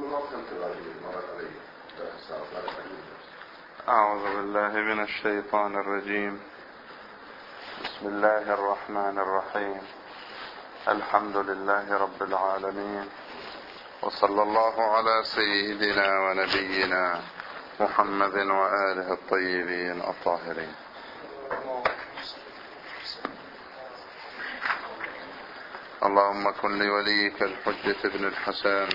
أعوذ بالله من الشيطان الرجيم. بسم الله الرحمن الرحيم. الحمد لله رب العالمين، وصلى الله على سيدنا ونبينا محمد وآله الطيبين الطاهرين. اللهم كن لوليك الحجة بن الحسن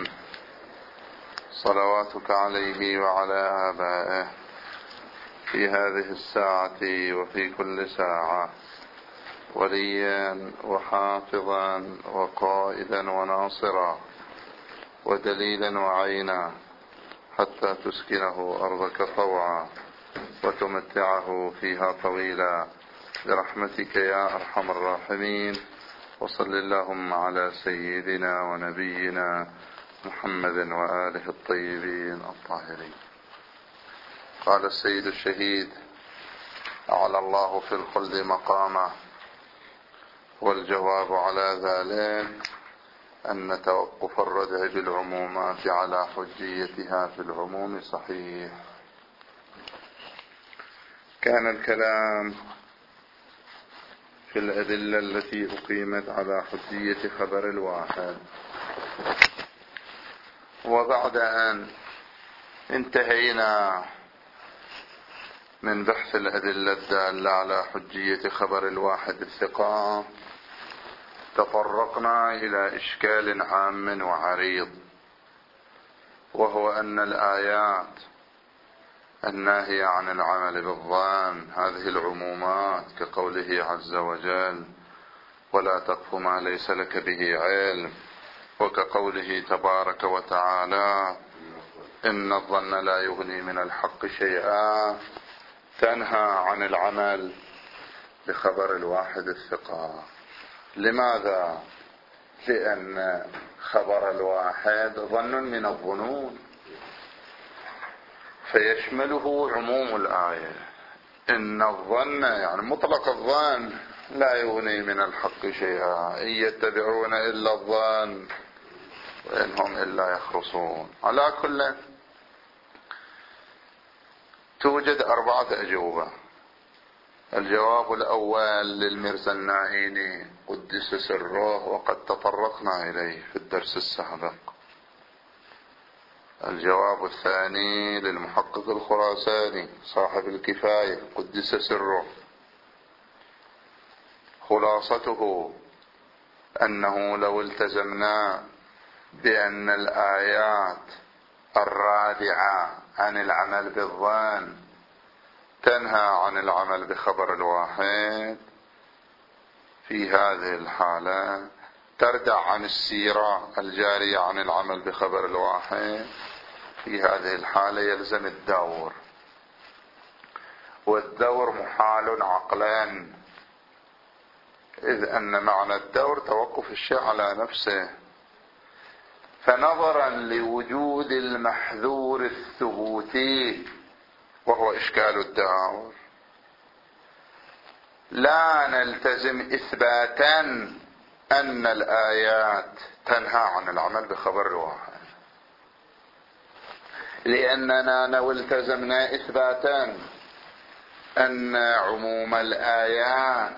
صلواتك عليه وعلى آبائه في هذه الساعة وفي كل ساعة وليا وحافظا وقائدا وناصرا ودليلا وعينا، حتى تسكنه أرضك طوعا وتمتعه فيها طويلا برحمتك يا أرحم الراحمين. وصل اللهم على سيدنا ونبينا محمد وآله الطيبين الطاهرين. قال السيد الشهيد أعلى الله في الخلد مقامه، والجواب على ذلك أن توقف الردع بالعمومات على حجيتها في العموم صحيح. كان الكلام في الأدلة التي أقيمت على حجية خبر الواحد، وبعد أن انتهينا من بحث الأدلة الدالة على حجية خبر الواحد الثقة، تطرقنا إلى إشكال عام وعريض، وهو أن الآيات الناهية عن العمل بالظن، هذه العمومات كقوله عز وجل ولا تقف ما ليس لك به علم، وكقوله تبارك وتعالى إن الظن لا يغني من الحق شيئا، تنهى عن العمل بخبر الواحد الثقة. لماذا؟ لأن خبر الواحد ظن من الظنون، فيشمله عموم الآية. إن الظن يعني مطلق الظن لا يغني من الحق شيئا، إن يتبعون إلا الظن وإن هم إلا يخرصون. على كل توجد 4 أجوبة. الجواب الأول للمرزا النائيني قدس سره، وقد تطرقنا إليه في الدرس السابق. الجواب الثاني للمحقق الخراساني صاحب الكفاية قدس سره، خلاصته أنه لو التزمنا بأن الآيات الرادعة عن العمل بالظن تنهى عن العمل بخبر الواحد، في هذه الحالة تردع عن السيرة الجارية عن العمل بخبر الواحد. في هذه الحالة يلزم الدور، والدور محال عقلا، إذ أن معنى الدور توقف الشيء على نفسه. فنظرا لوجود المحذور الثبوتي وهو إشكال الدور، لا نلتزم إثباتا أن الآيات تنهى عن العمل بخبر الواحد، لأننا لو التزمنا إثباتا أن عموم الآيات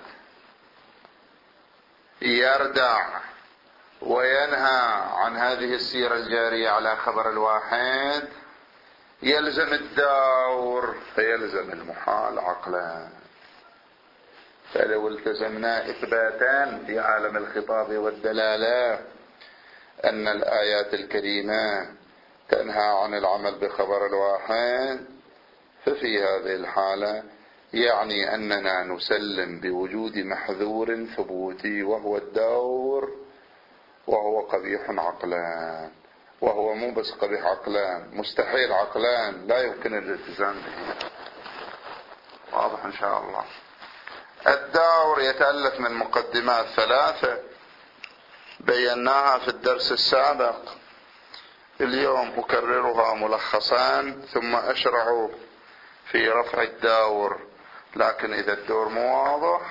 يردع وينهى عن هذه السيرة الجارية على خبر الواحد، يلزم الدور فيلزم المحال عقلا. فلو التزمنا إثباتا في عالم الخطاب والدلالة أن الآيات الكريمة تنهى عن العمل بخبر الواحد، ففي هذه الحالة يعني أننا نسلم بوجود محذور ثبوتي وهو الدور، وهو قبيح عقلان، وهو مو بس قبيح عقلان، مستحيل عقلان، لا يمكن الالتزام به. واضح إن شاء الله. الدور يتألف من مقدمات 3 بيناها في الدرس السابق، اليوم أكررها ملخصا ثم أشرع في رفع الدور، لكن إذا الدور مو واضح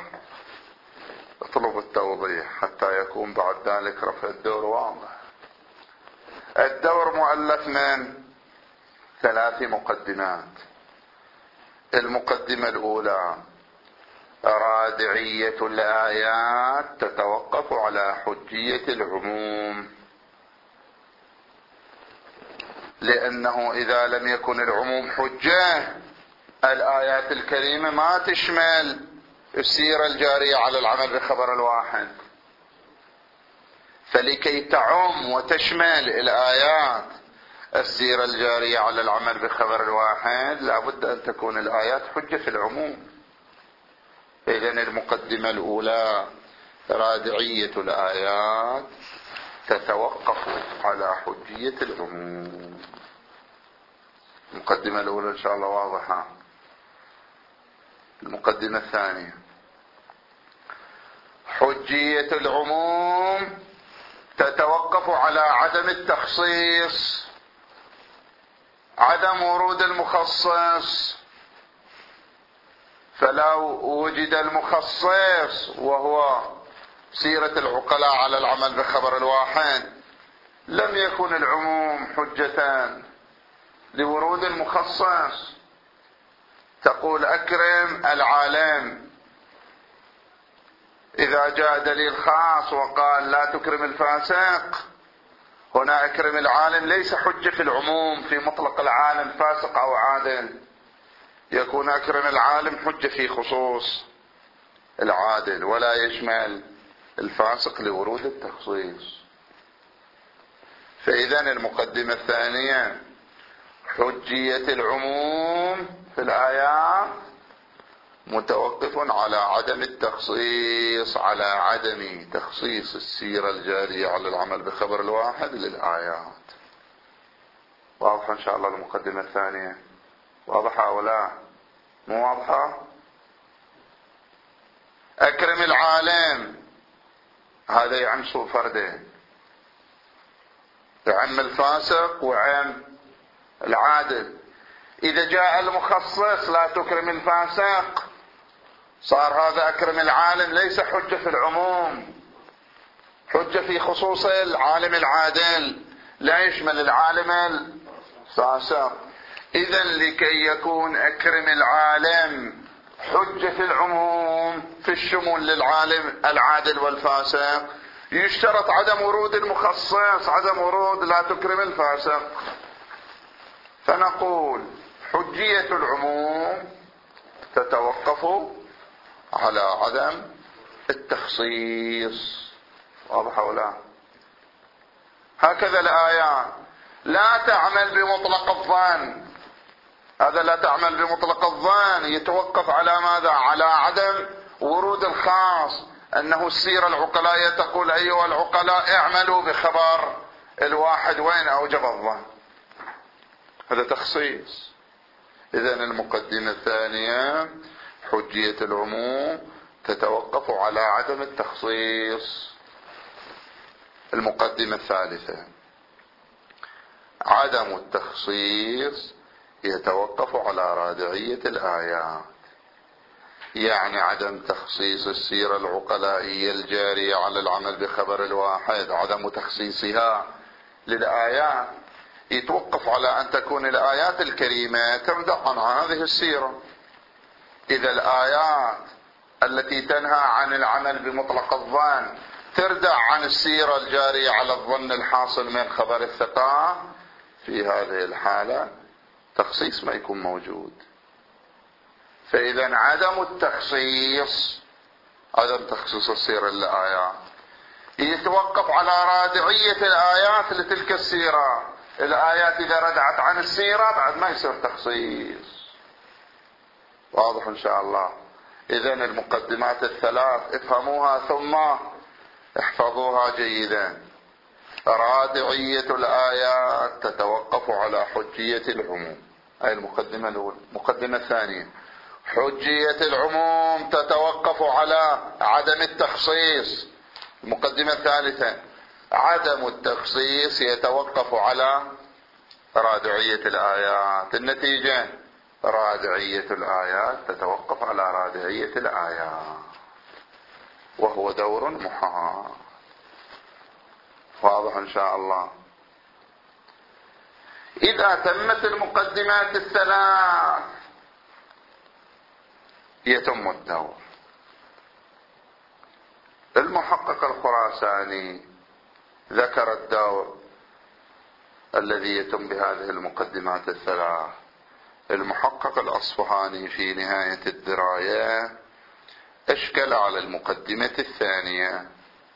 اطلب التوضيح حتى يكون بعد ذلك رفع الدور واضح. الدور مؤلف من 3 مقدمات. المقدمة الأولى: رادعية الآيات تتوقف على حجية العموم، لأنه إذا لم يكن العموم حجة الآيات الكريمة ما تشمل السيرة الجارية على العمل بخبر الواحد. فلكي تعم وتشمل الآيات السيرة الجارية على العمل بخبر الواحد لابد أن تكون الآيات حجة في العموم. إذن المقدمة الأولى: رادعية الآيات تتوقف على حجية العموم. المقدمة الأولى إن شاء الله واضحة. المقدمة الثانية: حجية العموم تتوقف على عدم التخصيص، عدم ورود المخصص. فلو وجد المخصص وهو سيرة العقلاء على العمل بخبر الواحد لم يكن العموم حجة لورود المخصص. تقول أكرم العالم، إذا جاء دليل خاص وقال لا تكرم الفاسق، هنا أكرم العالم ليس حجة في العموم في مطلق العالم فاسق أو عادل، يكون أكرم العالم حجة في خصوص العادل ولا يشمل الفاسق لورود التخصيص. فإذا المقدمة الثانية: حجية العموم في الآيات متوقف على عدم التخصيص، على عدم تخصيص السيرة الجارية على العمل بخبر الواحد للآيات. واضحة إن شاء الله المقدمة الثانية؟ واضحة أو لا؟ مو واضحة؟ أكرم العالم هذا يعم سوء فردين، يعم الفاسق ويعم العادل. إذا جاء المخصص لا تكرم الفاسق صار هذا أكرم العالم ليس حجة في العموم، حجة في خصوص العالم العادل لا يشمل العالم الفاسق. إذا لكي يكون أكرم العالم حجة في العموم في الشمول للعالم العادل والفاسق يشترط عدم ورود المخصص، عدم ورود لا تكرم الفاسق. فنقول حجية العموم تتوقف على عدم التخصيص. واضح ولا؟ هكذا الآيات لا تعمل بمطلق الظن، هذا لا تعمل بمطلق الظن يتوقف على ماذا؟ على عدم ورود الخاص، أنه السيرة العقلاء تقول أيها العقلاء اعملوا بخبر الواحد وين أوجب الظن، هذا تخصيص. إذن المقدمة الثانية: حجية العموم تتوقف على عدم التخصيص. المقدمة الثالثة: عدم التخصيص يتوقف على رادعية الآيات، يعني عدم تخصيص السيرة العقلائية الجارية على العمل بخبر الواحد، عدم تخصيصها للآيات يتوقف على أن تكون الآيات الكريمة تردع عن هذه السيرة. إذا الآيات التي تنهى عن العمل بمطلق الظن تردع عن السيرة الجارية على الظن الحاصل من خبر الثقة، في هذه الحالة تخصيص ما يكون موجود. فإذا عدم التخصيص، عدم تخصيص السيرة للآيات يتوقف على رادعية الآيات لتلك السيرة. الآيات إذا ردعت عن السيرة بعد ما يصير تخصيص. واضح إن شاء الله؟ إذن المقدمات الثلاث افهموها ثم احفظوها جيدا. رادعية الآيات تتوقف على حجية العموم، هاي المقدمة الأولى. المقدمة الثانية: حجية العموم تتوقف على عدم التخصيص. المقدمة الثالثة: عدم التخصيص يتوقف على رادعية الآيات. النتيجة: رادعية الآيات تتوقف على رادعية الآيات، وهو دور محال. واضح إن شاء الله؟ إذا تمت المقدمات الثلاث يتم الدور. المحقق الخراساني ذكر الدور الذي يتم بهذه المقدمات الثلاث. المحقق الأصفهاني في نهاية الدراية أشكل على المقدمة الثانية،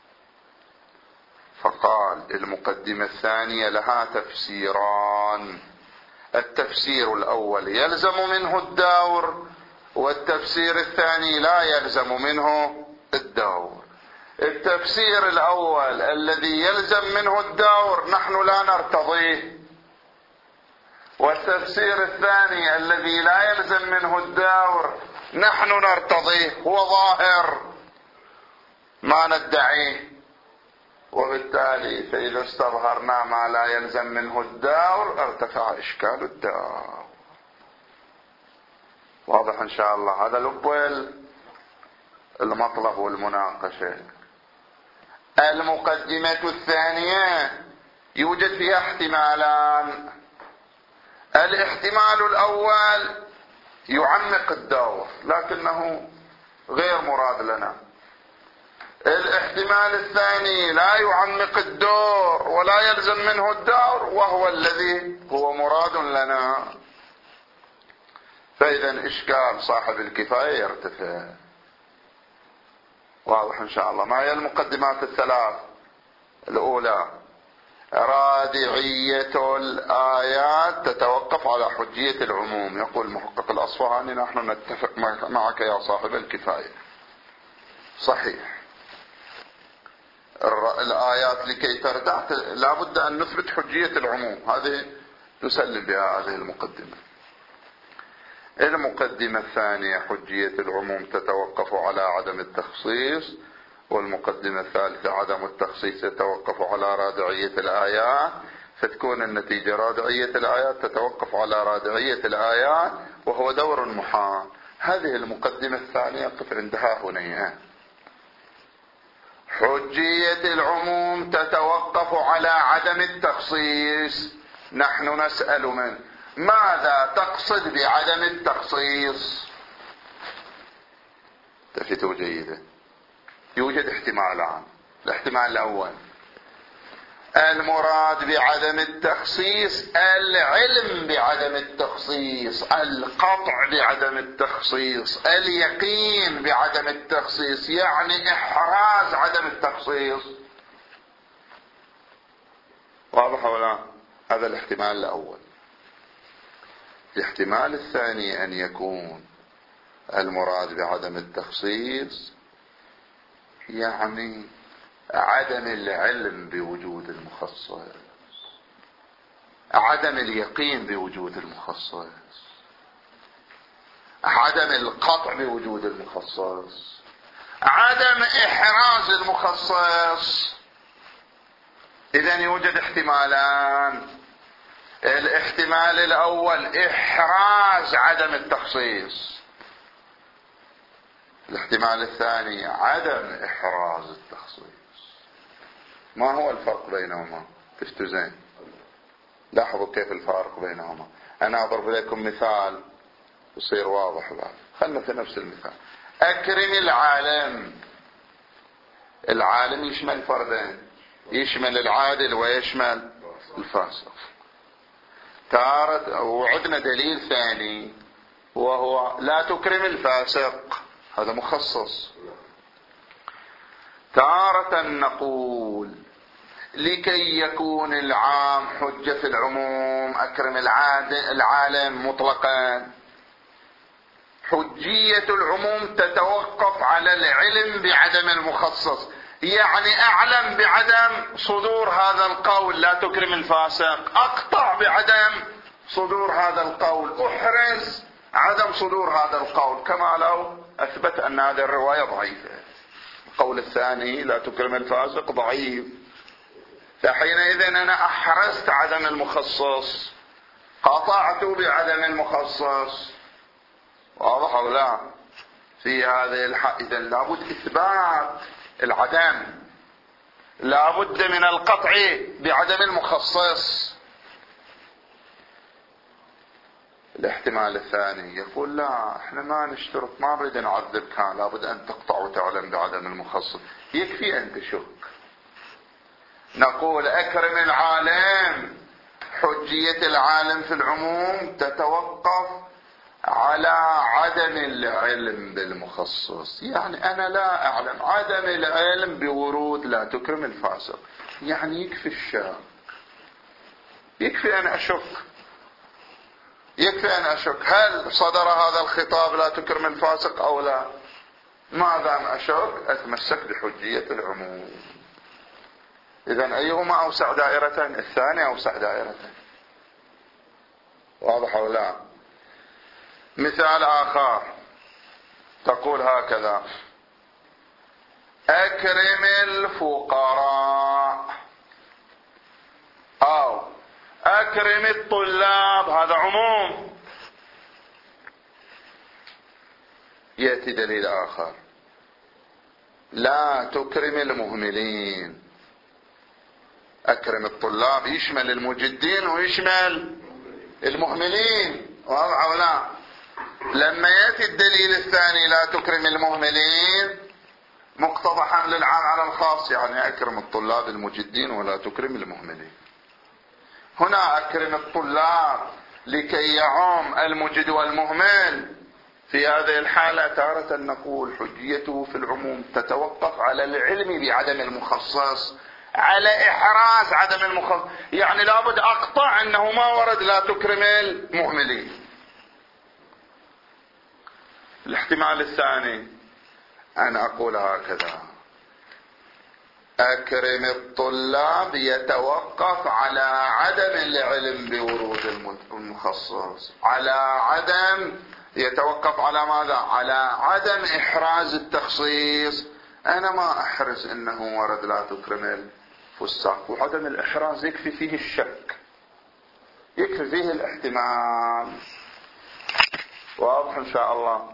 فقال المقدمة الثانية لها تفسيران: التفسير الأول يلزم منه الدور، والتفسير الثاني لا يلزم منه الدور. التفسير الأول الذي يلزم منه الدور نحن لا نرتضيه، والتفسير الثاني الذي لا يلزم منه الدور نحن نرتضيه، هو ظاهر ما ندعيه، وبالتالي فإذا استظهرنا ما لا يلزم منه الدور ارتفع إشكال الدور. واضح إن شاء الله؟ هذا الأول المطلب والمناقشة. المقدمة الثانية يوجد فيها احتمالان. الاحتمال الأول يعمق الدور لكنه غير مراد لنا. الاحتمال الثاني لا يعمق الدور ولا يلزم منه الدور، وهو الذي هو مراد لنا. فإذا إشكال صاحب الكفاية يرتفع. واضح إن شاء الله؟ ما هي المقدمات الثلاث؟ الأولى رادعية الآيات تتوقف على حجية العموم. يقول المحقق الأصفهاني نحن نتفق معك يا صاحب الكفاية. صحيح، الآيات لكي تردع لا بد أن نثبت حجية العموم، هذه نسلم بها هذه المقدمة. المقدمة الثانية حجية العموم تتوقف على عدم التخصيص، والمقدمة الثالثة عدم التخصيص يتوقف على رادعية الآيات، فتكون النتيجة رادعية الآيات تتوقف على رادعية الآيات، وهو دور محال. هذه المقدمة الثانية قف عندها هنا. حجية العموم تتوقف على عدم التخصيص. نحن نسأل من ماذا تقصد بعدم التخصيص؟ تفتوا جيدا. يوجد احتمالان. الاحتمال الأول المراد بعدم التخصيص العلم بعدم التخصيص، القطع بعدم التخصيص، اليقين بعدم التخصيص، يعني إحراز عدم التخصيص. واضح ولا؟ هذا الاحتمال الأول. الاحتمال الثاني أن يكون المراد بعدم التخصيص يعني عدم العلم بوجود المخصص، عدم اليقين بوجود المخصص، عدم القطع بوجود المخصص، عدم إحراز المخصص. إذن يوجد احتمالان. الاحتمال الأول إحراز عدم التخصيص، الاحتمال الثاني عدم إحراز التخصيص. ما هو الفرق بينهما؟ تفتوا زين، لاحظوا كيف الفارق بينهما. أنا أضرب لكم مثال يصير واضح بعد. خلنا في نفس المثال. أكرم العالم. العالم يشمل فردين، يشمل العادل ويشمل الفاسق. تارة وعدنا دليل ثاني وهو لا تكرم الفاسق، هذا مخصص. تارة نقول لكي يكون العام حجة في العموم أكرم العالم مطلقا. حجية العموم تتوقف على العلم بعدم المخصص، يعني أعلم بعدم صدور هذا القول لا تكرم الفاسق، أقطع بعدم صدور هذا القول، أحرز عدم صدور هذا القول، كما لو أثبت أن هذه الرواية ضعيفة. القول الثاني لا تكرم الفاسق ضعيف، فحينئذ أنا أحرزت عدم المخصص، قطعت بعدم المخصص. واضح أو لا؟ في هذه الحالة لابد إثبات العدم، لابد من القطع بعدم المخصص. الاحتمال الثاني يقول لا احنا ما نشترط، ما نريد نعذب كان لابد ان تقطع وتعلم بعدم المخصص، يكفي ان تشك. نقول اكرم العالم، حجية العالم في العموم تتوقف على عدم العلم بالمخصص. يعني انا لا اعلم، عدم العلم بورود لا تكرم الفاسق، يعني يكفي الشك، يكفي ان اشك، يكفي ان اشك هل صدر هذا الخطاب لا تكرم الفاسق او لا. ما دام اشك اتمسك بحجية العموم. اذا ايهما اوسع دائرة؟ الثاني اوسع دائرة. واضح او لا؟ مثال اخر تقول هكذا: اكرم الفقراء او اكرم الطلاب، هذا عموم. يأتي دليل اخر: لا تكرم المهملين. اكرم الطلاب يشمل المجدين ويشمل المهملين. واضح او لا؟ لما يأتي الدليل الثاني لا تكرم المهملين مقتضى حمل العام على الخاص، يعني اكرم الطلاب المجدين ولا تكرم المهملين. هنا اكرم الطلاب لكي يعم المجد والمهمل. في هذه الحالة تارة نقول حجيته في العموم تتوقف على العلم بعدم المخصص، على احراز عدم المخصص، يعني لابد اقطع انه ما ورد لا تكرم المهملين. الاحتمال الثاني ان اقول هكذا: اكرم الطلاب يتوقف على عدم العلم بورود المخصص، على عدم، يتوقف على ماذا؟ على عدم احراز التخصيص. انا ما احرز انه ورد لا تكرم الفساق، وعدم الاحراز يكفي فيه الشك، يكفي فيه الاحتمال. واضح ان شاء الله؟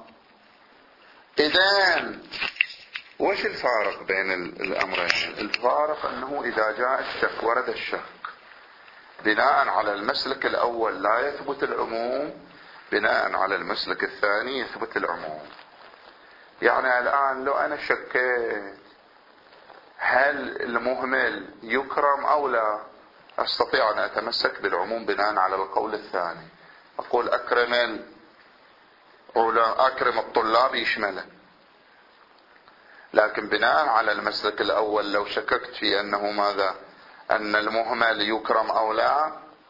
اذن وش الفارق بين الامرين؟ الفارق انه اذا جاء الشك ورد الشك بناء على المسلك الاول لا يثبت العموم، بناء على المسلك الثاني يثبت العموم. يعني الان لو انا شكيت هل المهمل يكرم او لا، استطيع ان اتمسك بالعموم بناء على القول الثاني، اقول اكرم الطلاب يشمله. لكن بناء على المسلك الاول لو شككت في انه ماذا؟ ان المهمل يكرم او لا،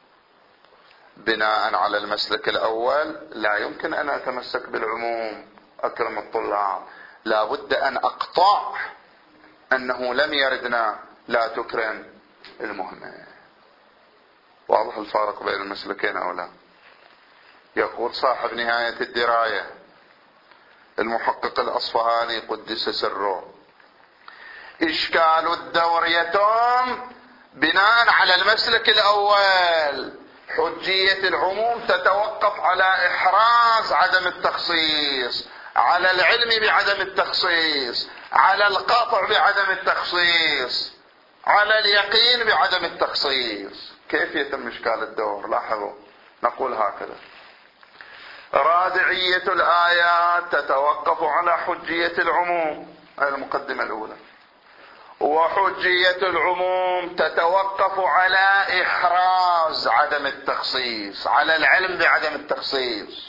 بناء على المسلك الاول لا يمكن ان اتمسك بالعموم اكرم الطلاب، لا بد ان اقطع انه لم يردنا لا تكرم المهمل. واضح الفارق بين المسلكين او لا؟ يقول صاحب نهاية الدراية المحقق الأصفهاني قدس سره: إشكال الدور يتم بناء على المسلك الأول، حجية العموم تتوقف على إحراز عدم التخصيص، على العلم بعدم التخصيص، على القطع بعدم التخصيص، على اليقين بعدم التخصيص. كيف يتم إشكال الدور؟ لاحظوا، نقول هكذا: رادعية الآيات تتوقف على حجية العموم، المقدمة الأولى، وحجية العموم تتوقف على إحراز عدم التخصيص، على العلم بعدم التخصيص.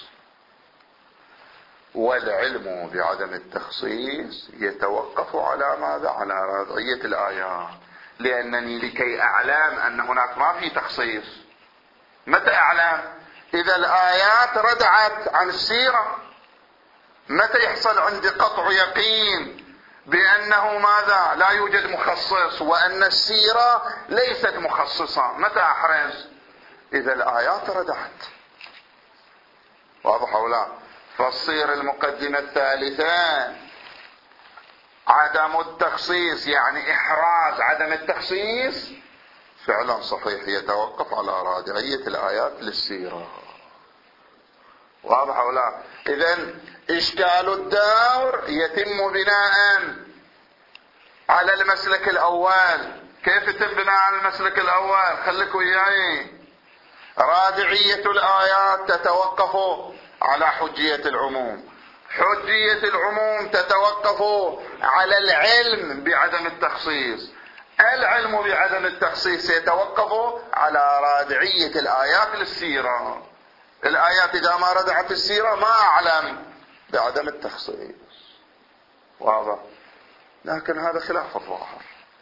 والعلم بعدم التخصيص يتوقف على ماذا؟ على رادعية الآيات، لأنني لكي أعلم أن هناك ما في تخصيص، متى أعلم؟ إذا الآيات ردعت عن السيرة. متى يحصل عندي قطع يقين بأنه ماذا؟ لا يوجد مخصص، وأن السيرة ليست مخصصة. متى أحرز؟ إذا الآيات ردعت. واضح أو لا؟ فالصير المقدمة الثالثة عدم التخصيص، يعني إحراز عدم التخصيص، فعلا صحيح يتوقف على رادعية الآيات للسيرة. واضح أو لا؟ إذن إشكال الدور يتم بناء على المسلك الأول. كيف يتم بناء على المسلك الأول؟ خليك وياي. رادعية الآيات تتوقف على حجية العموم، حجية العموم تتوقف على العلم بعدم التخصيص، العلم بعدم التخصيص يتوقف على رادعية الآيات للسيرة. الآيات إذا ما ردعت السيرة ما أعلم بعدم التخصيص. واضح؟ لكن هذا خلاف الظاهر.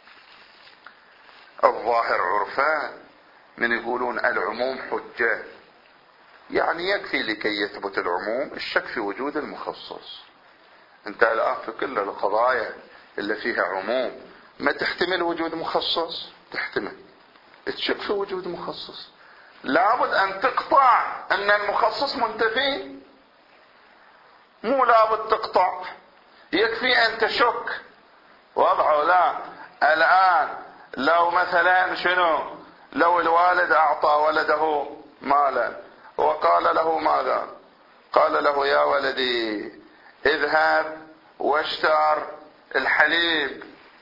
الظاهر عرفان من يقولون العموم حجة، يعني يكفي لكي يثبت العموم الشك في وجود المخصص. انت الآن في كل القضايا اللي فيها عموم ما تحتمل وجود مخصص، تحتمل تشك في وجود مخصص، لابد ان تقطع ان المخصص منتفي، مو لابد تقطع، يكفي ان تشك. واضح ولا لا؟ الان لو مثلا شنو، لو الوالد اعطى ولده مالا وقال له ماذا؟ قال له يا ولدي اذهب واشتر الحليب.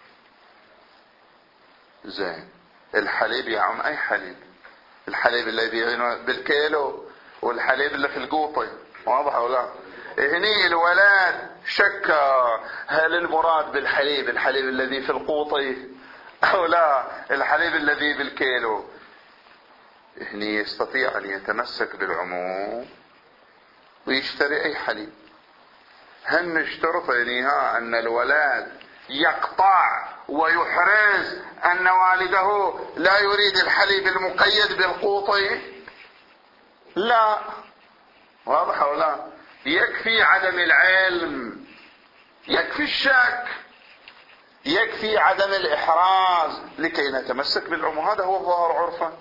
زين، الحليب يا عم اي حليب؟ الحليب اللي يبيعونه بالكيلو والحليب اللي في القوطي. واضح ولا لا؟ هني الولد شك هل المراد بالحليب الحليب الذي في القوطي او لا الحليب الذي بالكيلو. هني يستطيع ان يتمسك بالعموم ويشتري اي حليب. هل نشترط هنيها ان الولد يقطع ويحرز ان والده لا يريد الحليب المقيد بالقوطي؟ لا. واضح ولا لا؟ يكفي عدم العلم، يكفي الشك، يكفي عدم الإحراز لكي نتمسك بالعموم. هذا هو الظاهر عرفا.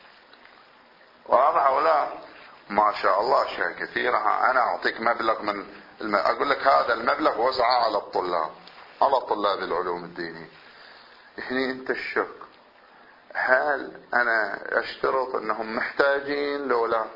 واضح ولا لا؟ ما شاء الله أشياء كثيرة. أنا أعطيك مبلغ من أقول لك هذا المبلغ وزعه على الطلاب، على طلاب العلوم الدينية. هني أنت الشك، هل أنا أشترط أنهم محتاجين لو لا؟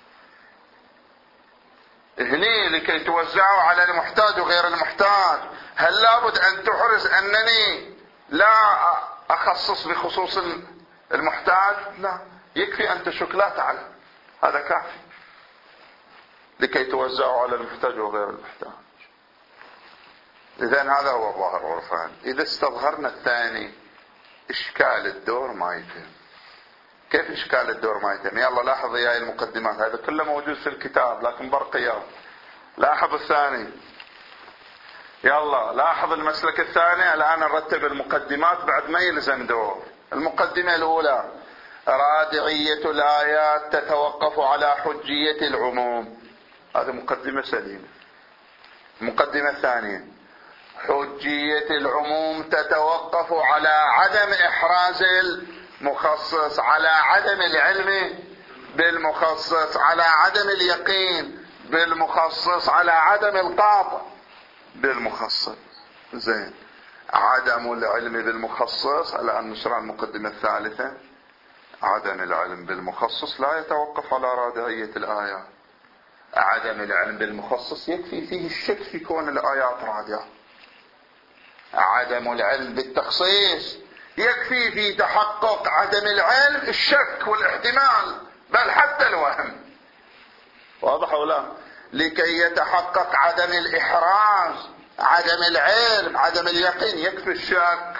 هني لكي توزعوا على المحتاج وغير المحتاج، هل لابد أن تحرز أنني لا أخصص بخصوص المحتاج؟ لا، يكفي أن تشك لا تعلم، هذا كافي لكي توزعوا على المحتاج وغير المحتاج. إذن هذا هو الظاهر عرفان. إذا استظهرنا الثاني إشكال الدور ما يتم. كيف إشكال الدور ما يتم؟ يلا لاحظ يا المقدمات، هذا كله موجود في الكتاب لكن برقيات. لاحظ الثاني، يلا لاحظ المسلك الثاني. الآن نرتب المقدمات بعد ما يلزم دور. المقدمة الأولى رادعية الآيات تتوقف على حجية العموم، هذه مقدمة سليمة. المقدمة الثانية حجية العموم تتوقف على عدم إحراز المخصص، على عدم العلم بالمخصص، على عدم اليقين بالمخصص، على عدم القاطع بالمخصص. زين، عدم العلم بالمخصص. الآن نشرح المقدمة الثالثة. عدم العلم بالمخصص لا يتوقف على رادعية الآيات. عدم العلم بالمخصص يكفي فيه الشك في كون الآيات رادعة. عدم العلم بالتخصيص يكفي في تحقق عدم العلم الشك والاحتمال بل حتى الوهم. واضح ولا؟ لكي يتحقق عدم الإحراز، عدم العلم، عدم اليقين، يكفي الشك.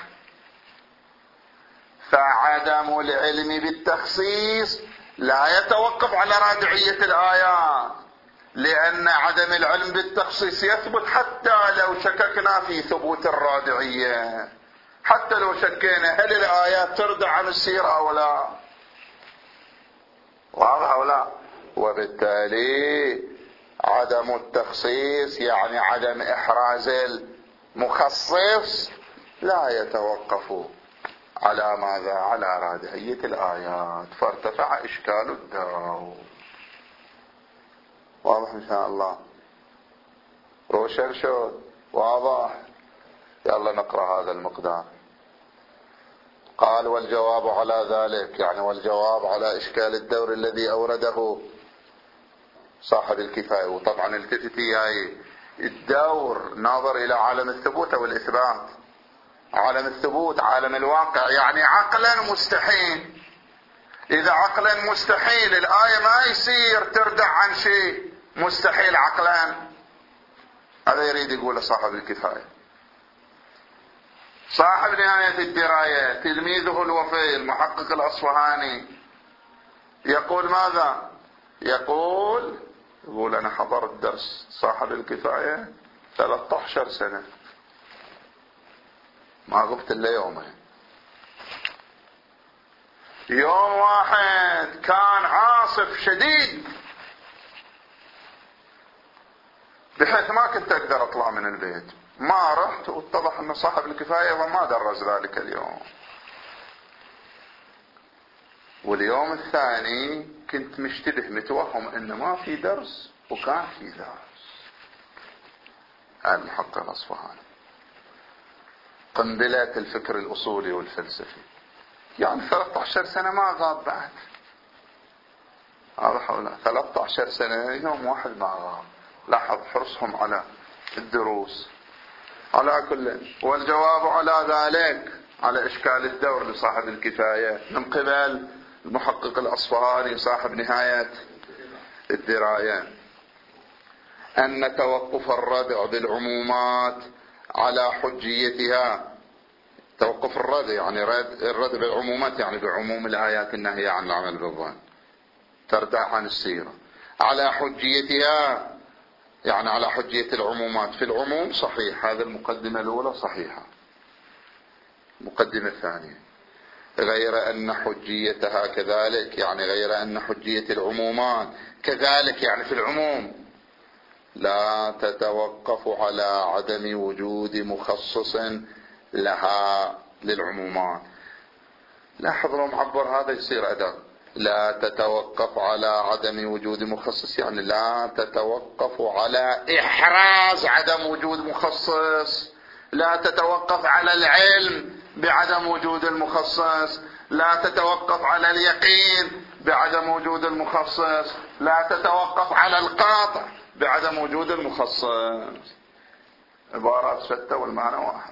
فعدم العلم بالتخصيص لا يتوقف على رادعية الآيات، لأن عدم العلم بالتخصيص يثبت حتى لو شككنا في ثبوت الرادعية، حتى لو شكينا هل الآيات تردع عن السيرة أو لا. واضح أو لا؟ وبالتالي عدم التخصيص يعني عدم إحراز المخصص لا يتوقف على ماذا؟ على رادعية الآيات، فارتفع إشكال الدور. واضح إن شاء الله؟ روشن شو؟ واضح؟ يلا نقرأ هذا المقدار. قال والجواب على ذلك، يعني والجواب على إشكال الدور الذي أورده صاحب الكفاية. وطبعا التفتي هاي الدور ناظر إلى عالم الثبوت أو الإثبات. عالم الثبوت عالم الواقع، يعني عقلا مستحيل إذا عقلا مستحيل الآية ما يصير تردع عن شيء مستحيل عقلا. هذا يريد يقول صاحب الكفاية. صاحب نهاية الدراية تلميذه الوفي المحقق الأصفهاني يقول ماذا؟ يقول أنا حضرت درس صاحب الكفاية 13 سنة ما غبت إلا يومين. يوم واحد كان عاصف شديد بحيث ما كنت أقدر أطلع من البيت، ما رحت، واتضح أن صاحب الكفاية وما درس ذلك اليوم. واليوم الثاني كنت مشتبه متوهم أنه ما في درس وكان في درس. المحقق الأصفهاني قنبلة الفكر الأصولي والفلسفي، يعني 13 سنة ما غاب بعد. هذا حوله 13 سنة يوم واحد ما غاب. لاحظ حرصهم على الدروس. على كل، والجواب على ذلك على إشكال الدور لصاحب الكفاية من قبل المحقق الأصفهاني صاحب نهاية الدراية أن توقف الردع بالعمومات على حجيتها، توقف الردع يعني الردع بالعمومات يعني بعموم الآيات الناهية عن العمل بالظن، تردع عن السيرة، على حجيتها يعني على حجية العمومات في العموم صحيح. هذا المقدمة الأولى صحيحة. المقدمة الثانية غير أن حجيتها كذلك يعني غير أن حجية العمومات كذلك يعني في العموم لا تتوقف على عدم وجود مخصص لها للعمومات. لاحظ لو معبر هذا يصير أداة. لا تتوقف على عدم وجود مخصص يعني لا تتوقف على إحراز عدم وجود مخصص، لا تتوقف على العلم بعدم وجود المخصص، لا تتوقف على اليقين بعدم وجود المخصص، لا تتوقف على القاطع بعدم وجود المخصص. عبارات شتى والمعنى واحد.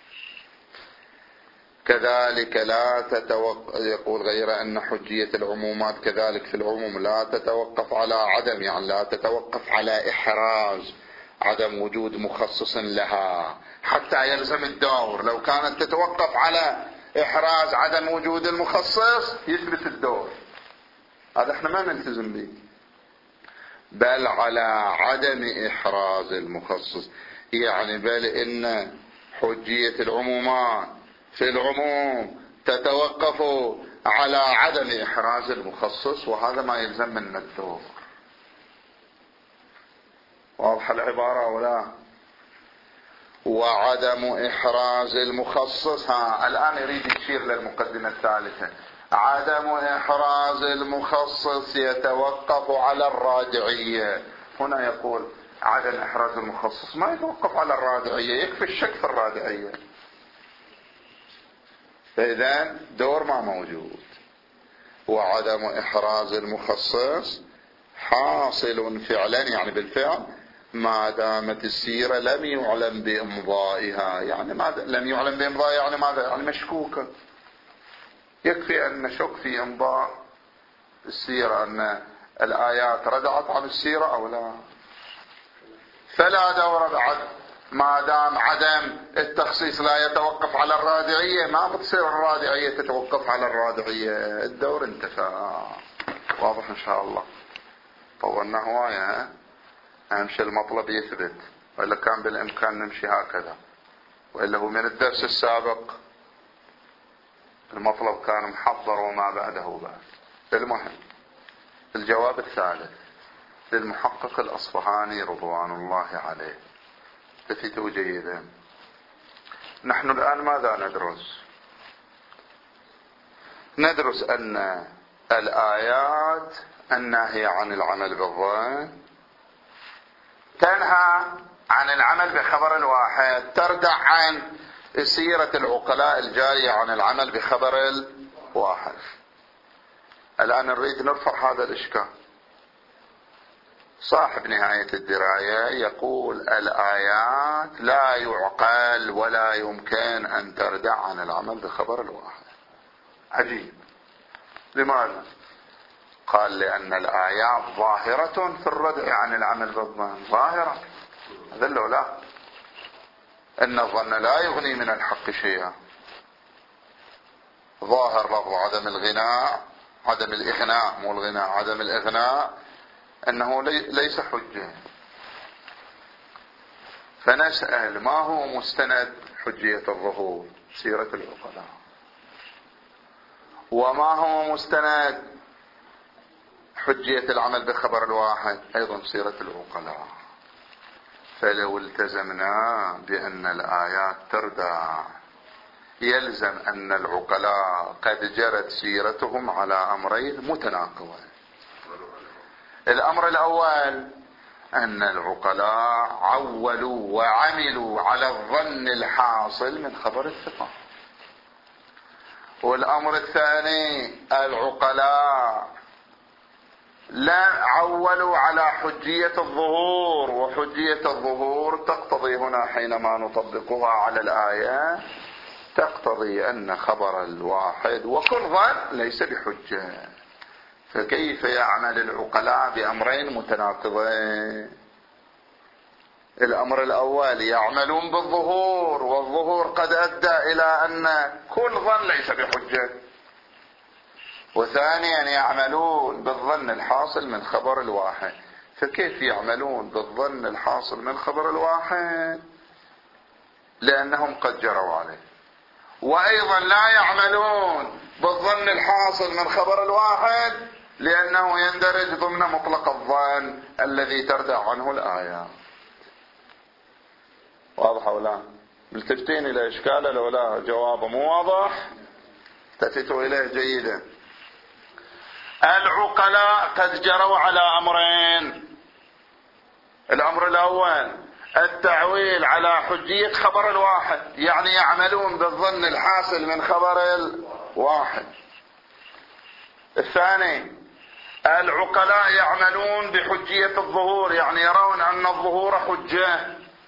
كذلك لا تتوقف، يقول غير أن حجية العمومات كذلك في العموم لا تتوقف على عدم يعني لا تتوقف على إحراز عدم وجود مخصص لها حتى يلزم الدور. لو كانت تتوقف على إحراز عدم وجود المخصص يثبت الدور، هذا احنا ما نلتزم به، بل على عدم إحراز المخصص يعني بل إن حجية العمومات في العموم تتوقف على عدم إحراز المخصص، وهذا ما يلزم من الدور. واضح العبارة ولا؟ وعدم إحراز المخصص الآن يريد يشير للمقدمة الثالثة. عدم إحراز المخصص يتوقف على الرادعية. هنا يقول عدم إحراز المخصص ما يتوقف على الرادعية، يكفي الشك في الرادعية، فإذا دور ما موجود. وعدم إحراز المخصص حاصل فعلا يعني بالفعل ما دامت السيرة لم يعلم بإمضائها. يعني لم يعلم بإمضائها يعني ماذا؟ يعني مشكوكة. يكفي أن نشك في إمضاء السيرة أن الآيات ردعت عن السيرة أو لا، فلا دور بعد ما دام عدم التخصيص لا يتوقف على الرادعية. ما بتصير الرادعية تتوقف على الرادعية، الدور انتفى. واضح إن شاء الله؟ طولنا هواية. أمشي المطلب يثبت، وإلا كان بالإمكان نمشي هكذا، وإلا هو من الدرس السابق المطلب كان محضر وما بعده بعد. المهم الجواب الثالث للمحقق الأصفهاني رضوان الله عليه تفيته جيدا. نحن الآن ماذا ندرس؟ ندرس أن الآيات الناهية عن العمل بالظن تنهى عن العمل بخبر الواحد، تردع عن سيرة العقلاء الجارية عن العمل بخبر الواحد. الآن نريد نرفع هذا الإشكال. صاحب نهاية الدراية يقول الآيات لا يعقل ولا يمكن أن تردع عن العمل بخبر الواحد. عجيب. لماذا؟ قال لأن الآيات ظاهرة في الردع عن العمل بالظن، ظاهرة. هذا لا، إن الظن لا يغني من الحق شيئا. ظاهر لفظ عدم الغناء، عدم الإغناء، مو الغناء، عدم الإغناء، أنه ليس حجة. فنسأل ما هو مستند حجية الظهور؟ سيرة العقلاء. وما هو مستند حجية العمل بخبر الواحد؟ أيضا سيرة العقلاء. فلو التزمنا بأن الآيات تردع، يلزم أن العقلاء قد جرت سيرتهم على أمرين متناقضين. الأمر الأول أن العقلاء عولوا وعملوا على الظن الحاصل من خبر الثقة. والأمر الثاني العقلاء لا عولوا على حجية الظهور، وحجية الظهور تقتضي هنا حينما نطبقها على الآية تقتضي أن خبر الواحد وكل ظن ليس بحجة. فكيف يعمل العقلاء بأمرين متناقضين؟ الأمر الأول يعملون بالظهور، والظهور قد أدى إلى أن كل ظن ليس بحجة. وثانيا يعملون بالظن الحاصل من خبر الواحد. فكيف يعملون بالظن الحاصل من خبر الواحد؟ لأنهم قد جروا عليه. وأيضا لا يعملون بالظن الحاصل من خبر الواحد لأنه يندرج ضمن مطلق الظن الذي تردع عنه الآية. واضح أو لا؟ ملتفتين إلى إشكال لو لا جوابه مو واضح؟ التفتوا إليه جيدا. العقلاء قد جروا على أمرين. الأمر الأول التعويل على حجية خبر الواحد، يعني يعملون بالظن الحاصل من خبر الواحد. الثاني العقلاء يعملون بحجية الظهور، يعني يرون أن الظهور حجة.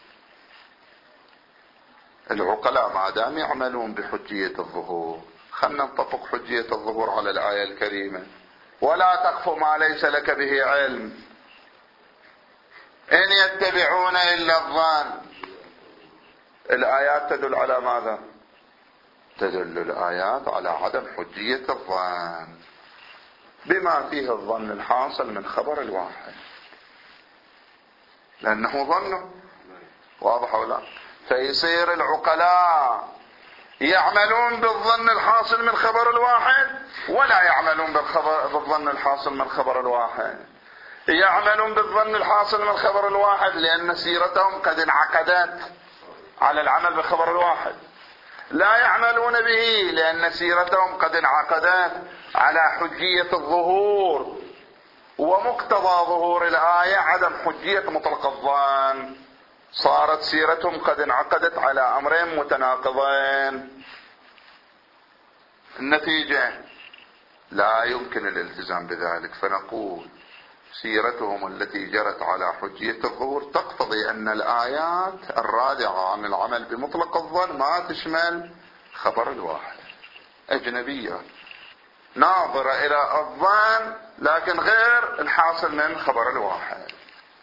العقلاء ما دام يعملون بحجية الظهور، خلنا نطبق حجية الظهور على الآية الكريمة: ولا تقف ما ليس لك به علم إن يتبعون إلا الظن. الآيات تدل على ماذا؟ تدل الآيات على عدم حجية الظن بما فيه الظن الحاصل من خبر الواحد، لأنه ظنه. واضح ولا؟ فيصير العقلاء يعملون بالظن الحاصل من خبر الواحد ولا يعملون بالظن الحاصل من خبر الواحد. يعملون بالظن الحاصل من خبر الواحد لأن سيرتهم قد انعقدت على العمل بخبر الواحد. لا يعملون به لأن سيرتهم قد انعقدت على حجية الظهور، ومقتضى ظهور الآية عدم حجية مطلق الظن. صارت سيرتهم قد انعقدت على أمرين متناقضين. النتيجة لا يمكن الالتزام بذلك، فنقول سيرتهم التي جرت على حجية الظهور تقتضي أن الآيات الرادعة عن العمل بمطلق الظن ما تشمل خبر الواحد، أجنبية ناظرة إلى الظن لكن غير الحاصل من خبر الواحد.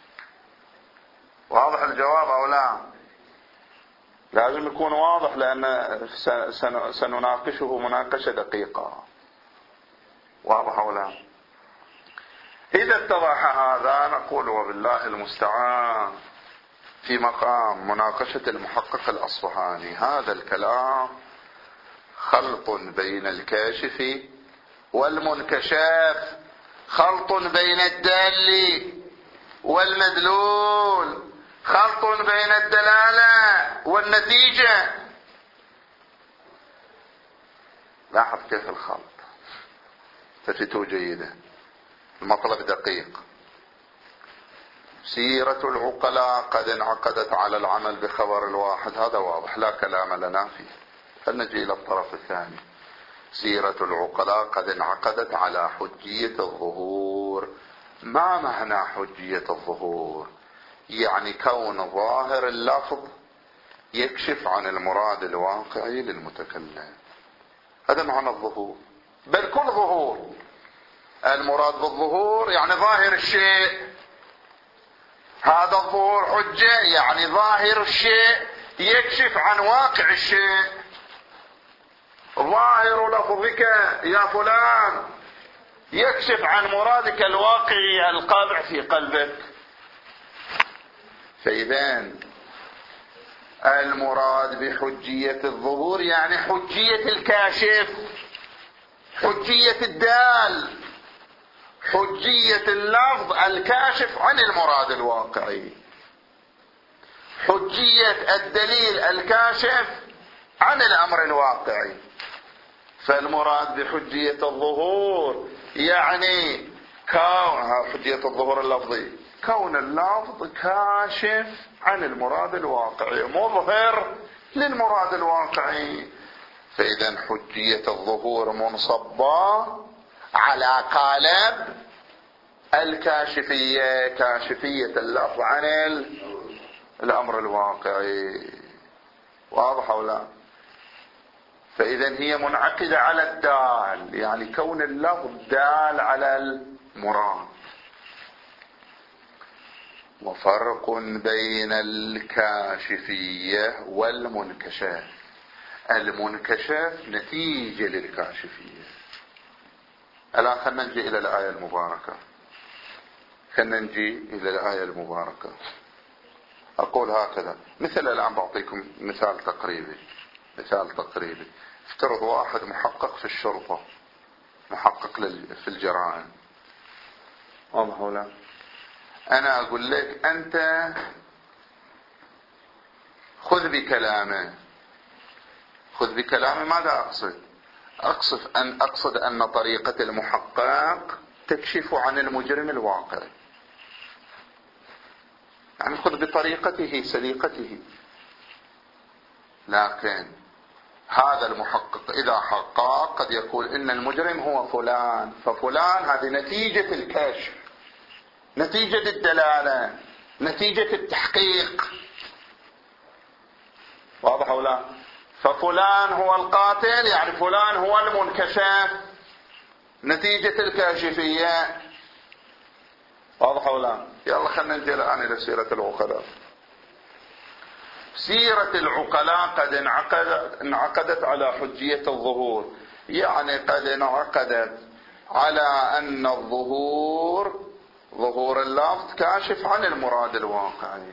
واضح الجواب أو لا؟ لازم يكون واضح لأن سنناقشه مناقشة دقيقة. واضح أو لا؟ إذا اتضح هذا نقول وبالله المستعان في مقام مناقشة المحقق الأصفهاني. هذا الكلام خلط بين الكاشف والمنكشف، خلط بين الدال والمدلول، خلط بين الدلالة والنتيجة. لاحظ كيف الخلط، تفتوا جيدا، المطلب دقيق. سيرة العقلاء قد انعقدت على العمل بخبر الواحد، هذا واضح لا كلام لنا فيه. فلنجي إلى الطرف الثاني: سيرة العقلاء قد انعقدت على حجية الظهور. ما معنى حجية الظهور؟ يعني كون ظاهر اللفظ يكشف عن المراد الواقعي للمتكلم، هذا معنى الظهور. بل كل ظهور. المراد بالظهور يعني ظاهر الشيء، هذا الظهور حجة يعني ظاهر الشيء يكشف عن واقع الشيء. ظاهر لفظك يا فلان يكشف عن مرادك الواقعي القابع في قلبك. فإذا المراد بحجية الظهور يعني حجية الكاشف، حجية الدال، حجية اللفظ الكاشف عن المراد الواقعي، حجية الدليل الكاشف عن الأمر الواقعي. فالمراد بحجية الظهور يعني حجية الظهور اللفظي كون اللفظ كاشف عن المراد الواقعي، مظهر للمراد الواقعي. فإذا حجية الظهور منصبة على قالب الكاشفية، كاشفية اللفظ عن الأمر الواقعي. واضح أو لا؟ فإذا هي منعقدة على الدال، يعني كون اللفظ دال على المراد. وفرق بين الكاشفية والمنكشف. المنكشف نتيجة للكاشفية. الآن خلنا نجي إلى الآية المباركة. أقول هكذا، مثل الآن بعطيكم مثال تقريبي. افترض واحد محقق في الشرطة، محقق في الجرائم، واضح ولا؟ أنا أقول لك أنت خذ بكلامه. ماذا أقصد أن طريقة المحقق تكشف عن المجرم الواقعي، يعني خذ بطريقته سليقته. لكن هذا المحقق إذا حقق قد يقول إن المجرم هو فلان، ففلان هذه نتيجة الكشف، نتيجة الدلالة، نتيجة التحقيق. واضح أو لا؟ ففلان هو القاتل يعني فلان هو المنكشف، نتيجة الكاشفية. واضح أو لا؟ يلا خلنا نجي الآن إلى سيرة العقلاء. سيرة العقلاء قد انعقدت على حجية الظهور، يعني قد انعقدت على أن الظهور، ظهور اللفظ كاشف عن المراد الواقعي.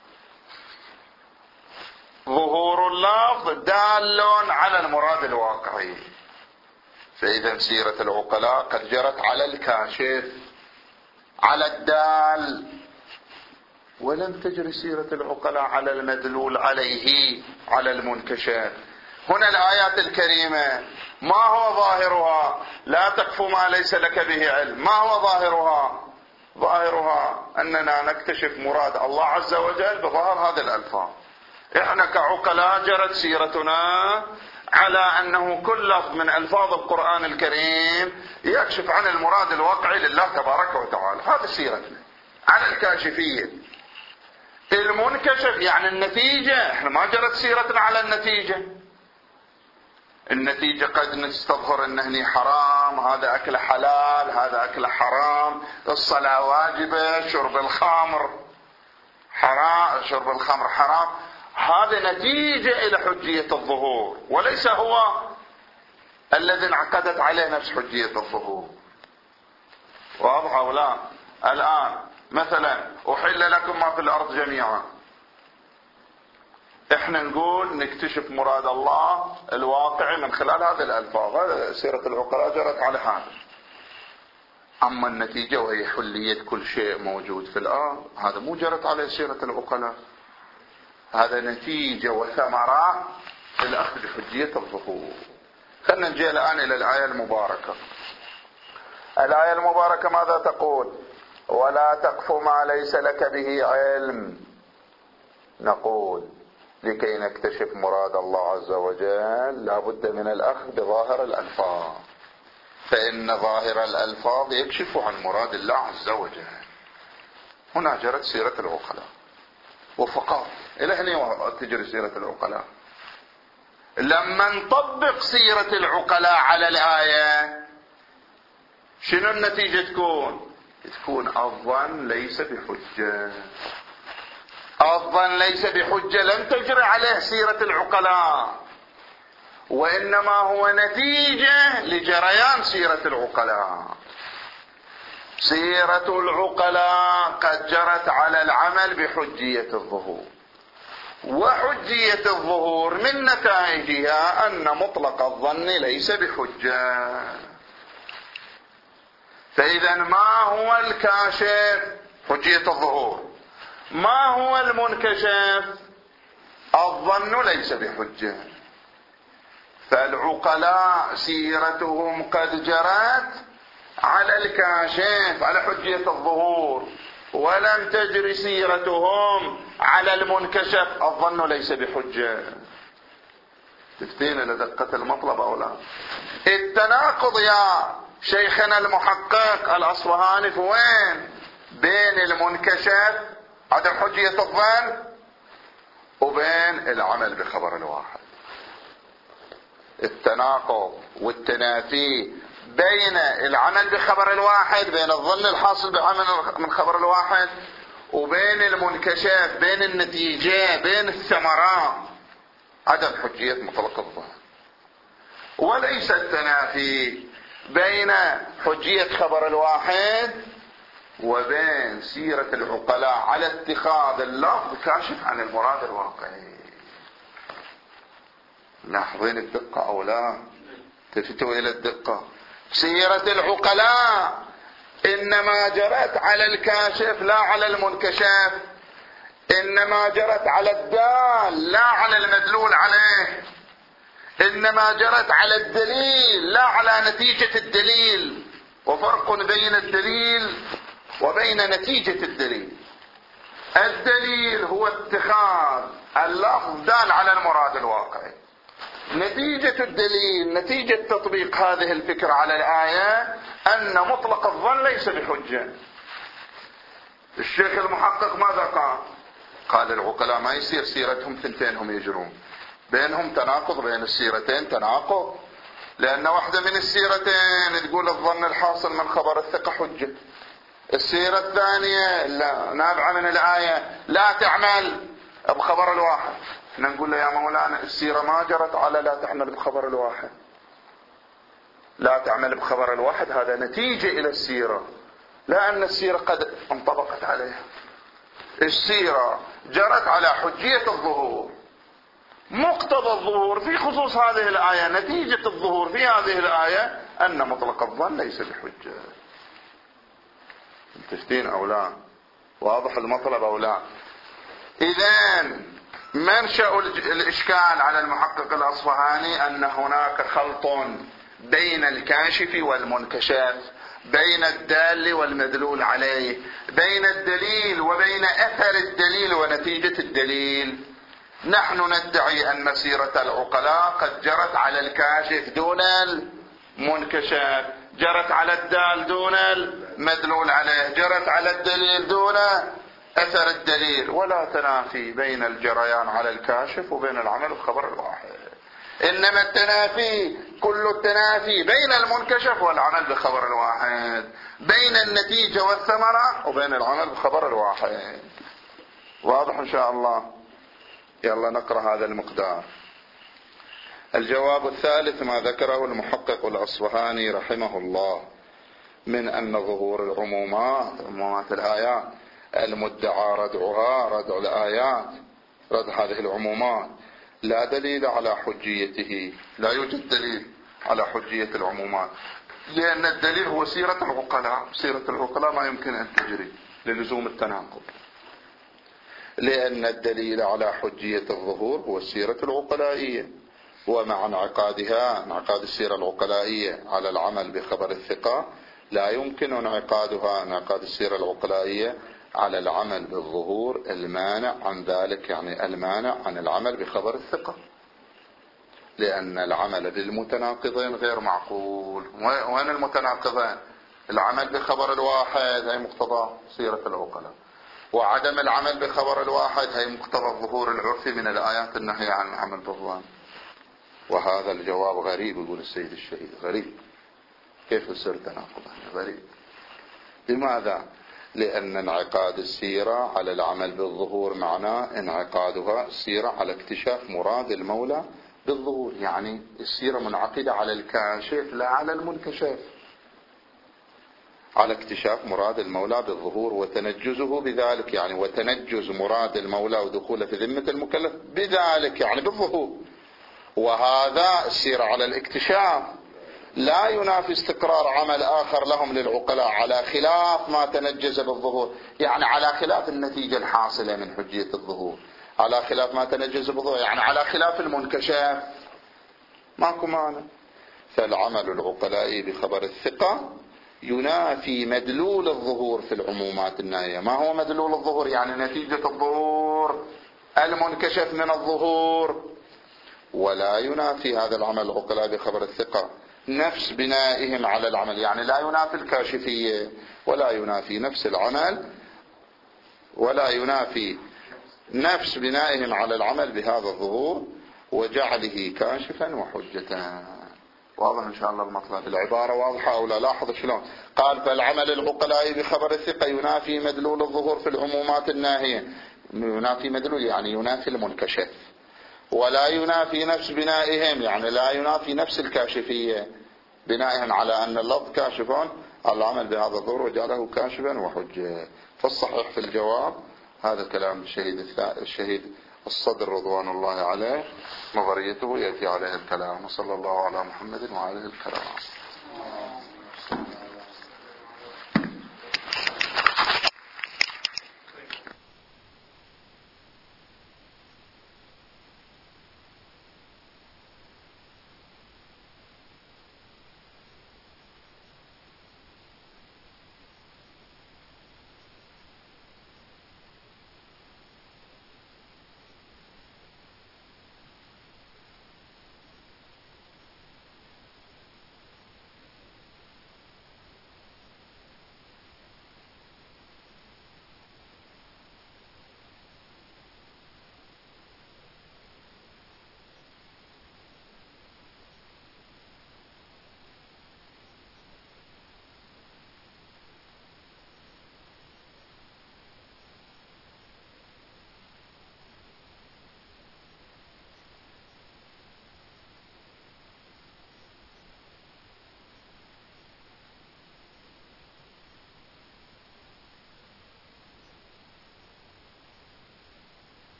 ظهور اللفظ دال على المراد الواقعي. فإذا سيرة العقلاء قد جرت على الكاشف، على الدال، ولم تجري سيرة العقلاء على المدلول عليه، على المنكشف. هنا الآيات الكريمة ما هو ظاهرها؟ لا تقف ما ليس لك به علم. ما هو ظاهرها؟ ظاهرها أننا نكتشف مراد الله عز وجل بظاهر هذه الألفاظ. احنا كعقلاء جرت سيرتنا على أنه كل لفظ من ألفاظ القرآن الكريم يكشف عن المراد الواقعي لله تبارك وتعالى. هذه سيرتنا على الكاشفية. المنكشف يعني النتيجة، احنا ما جرت سيرتنا على النتيجة. النتيجة قد نستظهر ان هني حرام، هذا اكل حلال، هذا اكل حرام، الصلاة واجبة، شرب الخمر حرام، شرب الخمر حرام. هذا نتيجة الى حجية الظهور، وليس هو الذي انعقدت عليه نفس حجية الظهور. واضح او لا؟ الان مثلا احل لكم ما في الارض جميعا، احنا نقول نكتشف مراد الله الواقعي من خلال هذه الالفاظ. هذا سيرة العقلاء جرت على هذا. اما النتيجة وهي حلية كل شيء موجود في الارض، هذا مو جرت عليه سيرة العقلاء. هذا نتيجة وثمرة للأخذ بحجية الظهور. خلنا نجي الآن إلى الآية المباركة. الآية المباركة ماذا تقول؟ ولا تقف ما ليس لك به علم. نقول لكي نكتشف مراد الله عز وجل لابد من الأخذ بظاهر الألفاظ، فإن ظاهر الألفاظ يكشف عن مراد الله عز وجل. هنا جرت سيرة العقلاء وفقط. إلى هنا تجري سيرة العقلاء. لما نطبق سيرة العقلاء على الآية شنو النتيجة تكون الظن ليس بحجة. الظن ليس بحجة لم تجري عليه سيرة العقلاء، وإنما هو نتيجة لجريان سيرة العقلاء. سيرة العقلاء قد جرت على العمل بحجية الظهور، وحجية الظهور من نتائجها أن مطلق الظن ليس بحجة. فإذا ما هو الكاشف؟ حجية الظهور. ما هو المنكشف؟ الظن ليس بحجة. فالعقلاء سيرتهم قد جرت على الكاشف، على حجية الظهور، ولم تجري سيرتهم على المنكشف، الظن ليس بحجة. تفتين لدقة المطلب أو لا؟ التناقض يا شيخنا المحقق الأصفهاني في وين؟ بين المنكشف عدم حجية الظن وبين العمل بخبر الواحد. التناقض والتنافي بين العمل بخبر الواحد، بين الظن الحاصل بعمل من خبر الواحد، وبين المنكشف، بين النتيجة، بين الثمرة، عدم حجية مطلق الظن. وليس التنافي بين حجية خبر الواحد وبين سيرة العقلاء على اتخاذ اللفظ كاشف عن المراد الواقعي. لاحظين الدقة أو لا؟ تلفتوا إلى الدقة. سيرة العقلاء إنما جرت على الكاشف لا على المنكشف، إنما جرت على الدال لا على المدلول عليه، إنما جرت على الدليل لا على نتيجة الدليل. وفرق بين الدليل وبين نتيجة الدليل. الدليل هو اتخاذ اللفظ دال على المراد الواقعي. نتيجة الدليل، نتيجة تطبيق هذه الفكرة على الآية أن مطلق الظن ليس بحجة. الشيخ المحقق ماذا قال؟ قال العقلاء ما يصير سيرتهم ثنتين هم يجرون، بينهم تناقض، بين السيرتين تناقض، لأن واحدة من السيرتين تقول الظن الحاصل من خبر الثقة حجة، السيرة الثانية لا نابعة من الآية لا تعمل بخبر الواحد. نقول له يا مولانا السيرة ما جرت على لا تعمل بخبر الواحد. لا تعمل بخبر الواحد هذا نتيجة إلى السيرة، لا أن السيرة قد انطبقت عليها. السيرة جرت على حجية الظهور، مقتضى الظهور في خصوص هذه الآية، نتيجة الظهور في هذه الآية أن مطلق الظن ليس بحجة. تفتين أو لا؟ واضح المطلب أو لا؟ إذن منشأ الإشكال على المحقق الأصفهاني أن هناك خلط بين الكاشف والمنكشف، بين الدال والمدلول عليه، بين الدليل وبين أثر الدليل ونتيجة الدليل. نحن ندعي أن سيرة العقلاء قد جرت على الكاشف دون المنكشف، جرت على الدال دون المدلول عليه، جرت على الدليل دون أثر الدليل، ولا تنافي بين الجريان على الكاشف وبين العمل بخبر الواحد. إنما التنافي كل التنافي بين المنكشف والعمل بخبر الواحد، بين النتيجة والثمرة وبين العمل بخبر الواحد. واضح إن شاء الله؟ يلا نقرأ هذا المقدار. الجواب الثالث ما ذكره المحقق الأصفهاني رحمه الله من أن ظهور عمومات الآيات المدعى ردع الآيات، ردع هذه العمومات لا دليل على حجيته، لا يوجد دليل على حجية العمومات، لأن الدليل هو سيرة العقلاء. سيرة العقلاء ما يمكن أن تجري للزوم التناقض، لأن الدليل على حجية الظهور هو السيرة العقلائية، ومع انعقاد السيرة العقلائية على العمل بخبر الثقة لا يمكن انعقاد السيرة العقلائية على العمل بالظهور المانع عن ذلك، يعني المانع عن العمل بخبر الثقة، لأن العمل بالمتناقضين غير معقول. وين المتناقضين؟ العمل بخبر الواحد هي مقتضى سيرة العقلاء، وعدم العمل بخبر الواحد هي مقتضى الظهور العرفي من الآيات النهي عن العمل بالظن. وهذا الجواب غريب، يقول السيد الشهيد غريب، كيف يصير تناقض؟ غريب. لماذا؟ لأن انعقاد السيرة على العمل بالظهور معناه انعقادها السيرة على اكتشاف مراد المولى بالظهور، يعني السيرة منعقدة على الكاشف لا على المنكشف، على اكتشاف مراد المولى بالظهور وتنجزه بذلك، يعني وتنجز مراد المولى ودخوله في ذمة المكلف بذلك يعني بالظهور. وهذا السيرة على الاكتشاف لا ينافي استقرار عمل آخر لهم للعقلاء على خلاف ما تنجز بالظهور، يعني على خلاف النتيجة الحاصلة من حجية الظهور، على خلاف ما تنجز بالظهور، يعني على خلاف المنكشف، ماكو معنى. فالعمل العقلائي بخبر الثقة ينافي مدلول الظهور في العمومات الناهية. ما هو مدلول الظهور؟ يعني نتيجة الظهور المنكشف من الظهور. ولا ينافي هذا العمل العقلائي بخبر الثقة نفس بنائهم على العمل، يعني لا ينافي الكاشفية، ولا ينافي نفس العمل، ولا ينافي نفس بنائهم على العمل بهذا الظهور وجعله كاشفا وحجة. واضح إن شاء الله المطلب؟ العبارة واضحة أو لا؟ لاحظ شلون قال فالعمل العقلائي بخبر الثقة ينافي مدلول الظهور في العمومات الناهية. ينافي مدلول يعني ينافي المنكشف، ولا ينافي نفس بنائهم، يعني لا ينافي نفس الكاشفية، بنائهم على أن اللفظ كاشف على العمل بهذا الظهور وجعله كاشفا وحجة. فالصحيح في الجواب هذا كلام الشهيد الصدر رضوان الله عليه، نظريته يأتي عليه الكلام. وصلى الله على محمد وعلى آله الكرام.